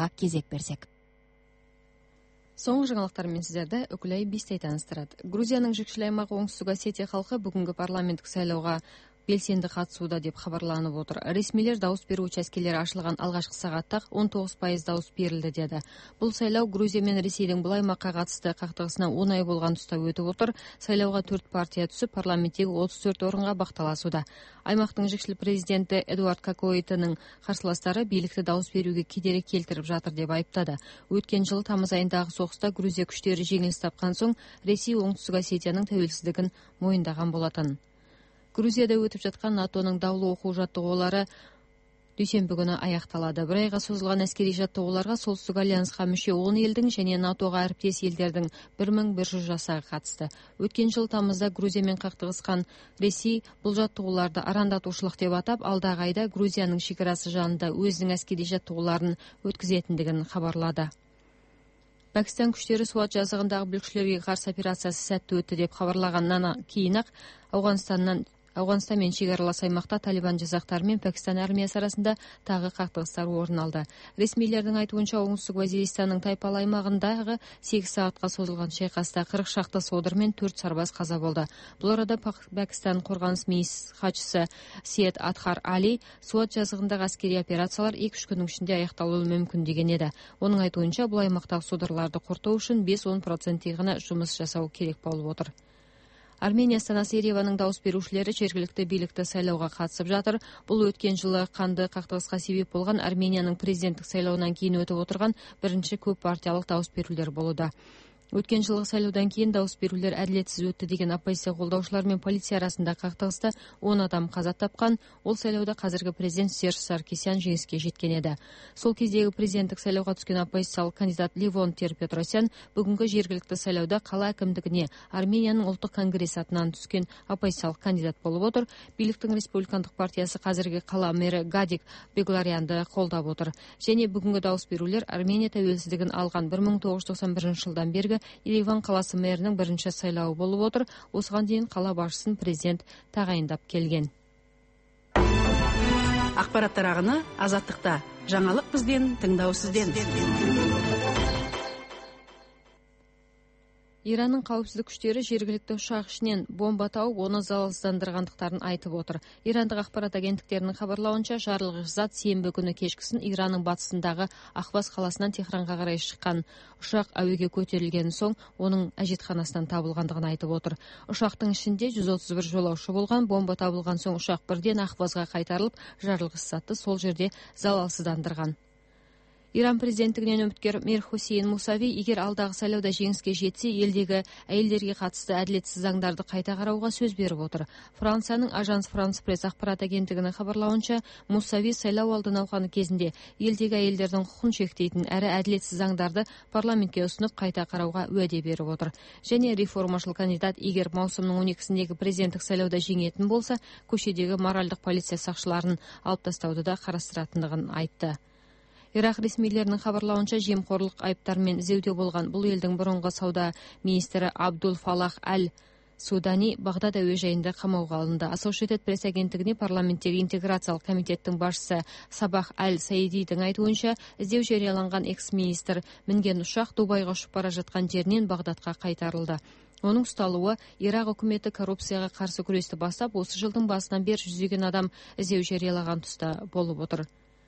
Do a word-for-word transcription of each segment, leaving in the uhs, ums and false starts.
жаңалықтарға кезек берсек. Соңғы жаңалықтармен сіздерді Үкілай Бистай таныстырады. Грузияның жүкшіл аймағы Оңтүстік Осетия халқы бүгінгі парламенттік сайлауға белсенді қатысуда деп хабарланып отыр. Ресмилер дауыс беру учаскелері ашылған алғашқы сағатта он тоғыз пайыз дауыс берілді деді. Бұл сайлау Грузия мен Ресейдің бұл аймаққа қатысты қақтығысына он ай болған тұста өтіп отыр. Сайлауға төрт партия түсіп, парламенттегі отыз төрт орынға бақталасуда. Аймақтың жүкшіл президенті Эдуард Какоитының қарсыластары билікті дауыс беруге кедергі келтіріп жатыр деп айыптады. Өткен жылы тамыз айындағы соғыста Грузия күштері жеңіліс тапқан соң Ресей Оңтүстік Осетияның тәуелсіздігін мойындаған болатын. Грузияда өтіп жатқан НАТОның даулы оқу жаттығулары дүйсенбі күні аяқталады. Бір айға созылған әскери жаттығуларға Солтүстік альянсқа мүше он елдің және НАТОға әріптес елдердің бір мың бір жүз жасағы қатысты. Өткен жыл тамызда Грузиямен қақтығысқан Ресей бұл жаттығуларды арандатушылық деп атап, алдағы айда Грузияның шекарасы жанында өзінің әскери жаттығуларын өткізетіндігін хабарлады. Пәкістан күштері Суат жазығындағы бүлікшілерге қарсы операциясы сәтті өтті деп хабарлағаннан кейін-ақ Ауғанстаннан Ауғанстан мен шекаралас аймақта Талибан жасақтары мен Пәкістан армиясы арасында тағы қақтығыстар орын алды. Ресмилердің айтуынша Оңтүстік Вазиристанның Тайпал аймағындағы сегіз сағатқа созылған шайқаста қырық шақты содыр мен төрт сарбаз қаза болды. Бұл арада Пәкістан қорғаныс министрі хатшысы Сиед Адхар Али Суат жазығындағы әскери операциялар екі-үш күннің ішінде аяқталуы мүмкін деген еді. Оның айтуынша бұл аймақтағы содырларды құрту үшін бес-он процент ғана жұмыс жасау керек болып отыр. Армения астанасы Ереванның дауыс берушілері жергілікті билікті сайлауға қатысып жатыр. Бұл өткен жылы қанды қақтығысқа себеп болған Арменияның президенттік сайлауынан кейін өтіп отырған бірінші көп партиялық дауыс берулер болуда. Өткен жылғы сайлаудан кейін дауыс берулер әділетсіз өтті деген оппозиция қолдаушылар мен полиция арасында қақтығыста он адам қаза тапқан. Ол сайлауда қазіргі президент Серж Саркисян жеңіске жеткен еді. Сол кездегі президенттік сайлауға түскен оппозициялық кандидат Левон Тер-Петросян бүгінгі жергілікті сайлауда қала әкімдігіне Арменияның ұлттық конгресі атынан түскен оппозициялық кандидат болып отыр. Биліктің республикандық партиясы қазіргі қала мэрі Гадик Бегларянды қолдап отыр. Және бүгінгі дауыс берулер Армения тәуелсіздігін алған бір мың тоғыз жүз тоқсан бірінші жылдан бергі Ереван қаласы мэрінің бірінші сайлауы болып отыр. Осыған дейін қала басшысын президент тағайындап келген. Ақпараттар ағыны Азаттықта. Жаңалық бізден, тыңдау сізден. Иранның қауіпсіздік күштері жергілікті ұшақ ішінен бомба тауып, оны залалсыздандырғандықтарын айтып отыр. Ирандық ақпарат агенттіктерінің хабарлауынша, жарылғыш зат сенбі күні кешкісін Иранның батысындағы Ахваз қаласынан Техранға қарай шыққан ұшақ әуеге көтерілген соң, оның әжетханасынан табылғандығын айтып отыр. Ұшақтың ішінде жүз отыз бір жолаушы болған, бомба табылған соң ұшақ бірден Ахвазға қайтарылып, жарылғыш затты сол жерде залалсыздандырған. Иран президенттігінен үміткер Мир Хусейн Мусави, егер алдағы сайлауда жеңіске жетсе, елдегі әйелдерге қатысты әділетсіз заңдарды қайта қарауға сөз беріп отыр. Францияның Ажанс Франс Пресс ақпарат агенттігінің хабарлауынша, Мусави сайлау алды науқаны кезінде елдегі әйелдердің құқын шектейтін әрі әділетсіз заңдарды парламентке ұсынып қайта қарауға уәде беріп отыр. Және реформашыл кандидат егер маусымның он екісіндегі президенттік сайлауда жеңетін болса, көшедегі моральдық полиция сақшыларын алып тастауды да қарастыратындығын айтты. Ирақ ресмилерінің хабарлауынша, жемқорлық айыптармен іздеуде болған бұл елдің бұрынғы сауда министрі Абдул Фалах Аль-Судани Бағдад әуежайында қамауға алынды. Associated Press агенттігіне парламенттегі интеграциялық комитеттің басшысы Сабах Аль-Саидидің айтуынша, іздеу жарияланған экс-министр мінген ұшақ Дубайға ұшып бара жатқан жерінен Бағдадқа қайтарылды. Оның ұсталуы Ирақ үкіметі коррупцияға қарсы күресті бастап, осы жылдың басынан бері жүздеген адам іздеу жариялаған тұста болып отыр.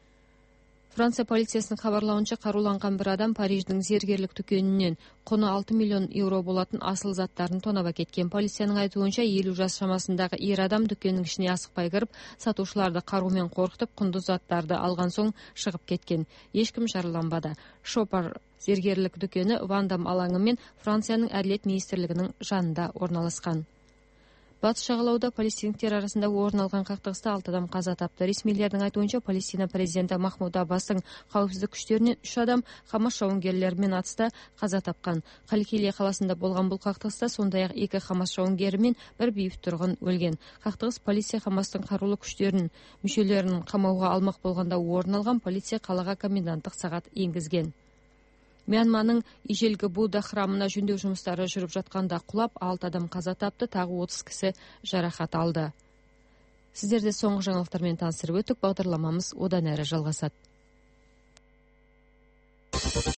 Франция полициясының хабарлауынша, қаруланған бір адам Париждің зергерлік дүкенінен құны алты миллион еуро болатын асыл заттарын тонап әкеткен. Полицияның айтуынша, елу жас шамасындағы ер адам дүкеннің ішіне асықпай кіріп, сатушыларды қарумен қорқытып, құнды заттарды алған соң шығып кеткен. Ешкім жараланбады. Шопар зергерлік дүкені Вандам алаңы мен Францияның әділет министрлігінің жанында орналасқан. Батыс жағалауда палестиндіктер арасында орын алған қақтығыста алты адам қаза тапты. Ресмилердің айтуынша, Палестина президенті Махмуд Аббастың қауіпсіздік күштерінен үш адам Хамас жауынгерлерімен атыста қаза тапқан. Қаликилия қаласында болған бұл қақтығыста сондай-ақ екі Хамас жауынгері мен бір бейбіт тұрғын өлген. Қақтығыс полиция Хамастың қарулы күштерінің мүшелерін қамауға алмақ болғанда орын алған. Полиция қалаға коменданттық сағат енгізген. Мьянманың ежелгі Будда храмына жөндеу жұмыстары жүріп жатқанда құлап, алты адам қаза тапты, тағы отыз кісі жарақат алды. Сіздерде соңғы жаңалықтармен таныстырып өттік, бағдарламамыз одан әрі жалғасады.